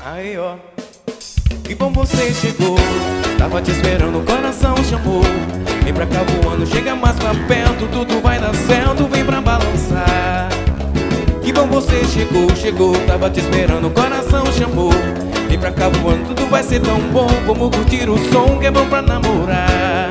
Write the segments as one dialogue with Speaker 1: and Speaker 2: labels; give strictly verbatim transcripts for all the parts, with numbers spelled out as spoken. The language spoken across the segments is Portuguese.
Speaker 1: Aí ó, que bom você chegou. Tava te esperando, o coração chamou. Vem pra cá voando, chega mais pra perto. Tudo vai dar certo, vem pra balançar. Que bom você chegou, chegou. Tava te esperando, o coração chamou. Vem pra cá voando, tudo vai ser tão bom. Vamos curtir o som que é bom pra namorar.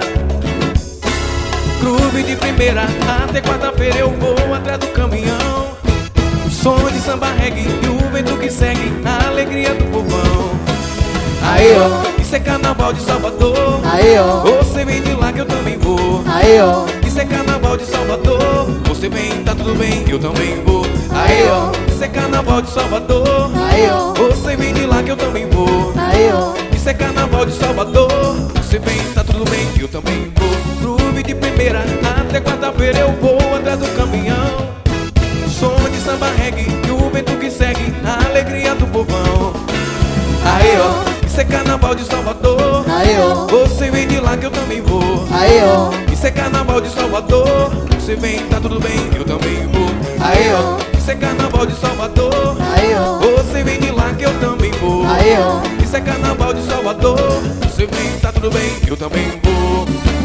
Speaker 1: Groove de primeira, até quarta-feira eu vou atrás do caminhão. O som de samba reggae e o vento que segue, a alegria do povão.
Speaker 2: Aí ó,
Speaker 1: isso é carnaval de Salvador.
Speaker 2: aí ó,
Speaker 1: Você vem de lá que eu também vou.
Speaker 2: aí ó,
Speaker 1: Isso é carnaval de Salvador. Você vem, tá tudo bem, eu também vou.
Speaker 2: Aí ó,
Speaker 1: isso é carnaval de Salvador.
Speaker 2: aí ó,
Speaker 1: Você vem de lá que eu também vou.
Speaker 2: aí ó,
Speaker 1: Isso é carnaval de Salvador. Você vem, tá tudo bem, eu também vou. Groove de primeira, até quarta-feira eu vou atrás do caminhão. Som de samba reggae e o vento que segue, a alegria do povão. Aí ó, isso é carnaval de Salvador.
Speaker 2: aí ó,
Speaker 1: Você vem de lá que eu também vou.
Speaker 2: aí ó,
Speaker 1: Isso é carnaval de Salvador. Você vem, tá tudo bem, eu também vou.
Speaker 2: aí ó,
Speaker 1: Isso é carnaval de Salvador.
Speaker 2: aí ó,
Speaker 1: Você vem de lá que eu também vou.
Speaker 2: aí ó,
Speaker 1: Isso é carnaval de Salvador. Você vem, tá tudo bem, eu também vou.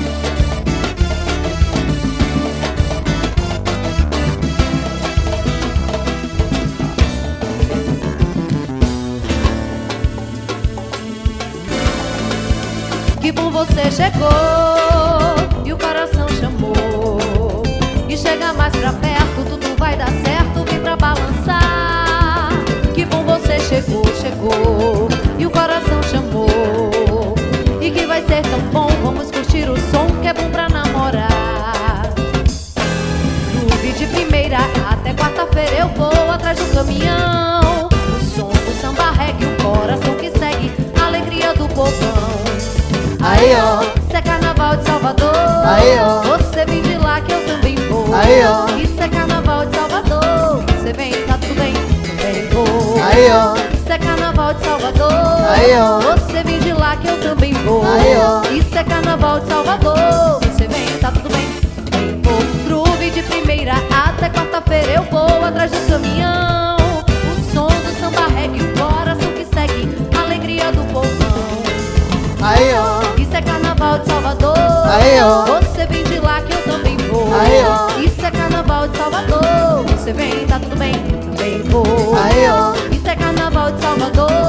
Speaker 3: Que bom você chegou e o coração chamou. E chega mais pra perto, tudo vai dar certo, vem pra balançar. Que bom você chegou, chegou e o coração chamou. E que vai ser tão bom, vamos curtir o som que é bom pra namorar. Groove de primeira, até quarta-feira eu vou atrás do caminhão. O som do samba reggae, o coração que segue, a alegria do povão.
Speaker 2: aí ó,
Speaker 3: Isso é carnaval de Salvador.
Speaker 2: Aí, ó.
Speaker 3: Você vem de lá que eu também vou.
Speaker 2: Aí, ó.
Speaker 3: Isso é carnaval de Salvador. Você vem, tá tudo bem, também vou.
Speaker 2: aí ó,
Speaker 3: Isso é carnaval de Salvador.
Speaker 2: Aí, ó.
Speaker 3: Você vem de lá que eu também vou.
Speaker 2: Aí, ó.
Speaker 3: Isso é carnaval de Salvador. Você vem, tá tudo bem, também vou. Groove de primeira, até quarta-feira eu vou atrás do caminhão. O som do samba reggae, o coração que segue, a alegria do povão.
Speaker 2: aí ó,
Speaker 3: Isso é carnaval de Salvador.
Speaker 2: Aí, ó.
Speaker 3: Você vem de lá que eu também vou.
Speaker 2: Aí, ó.
Speaker 3: Isso é carnaval de Salvador. Você vem, tá tudo bem, também vou.
Speaker 2: aí ó,
Speaker 3: Isso é carnaval de Salvador.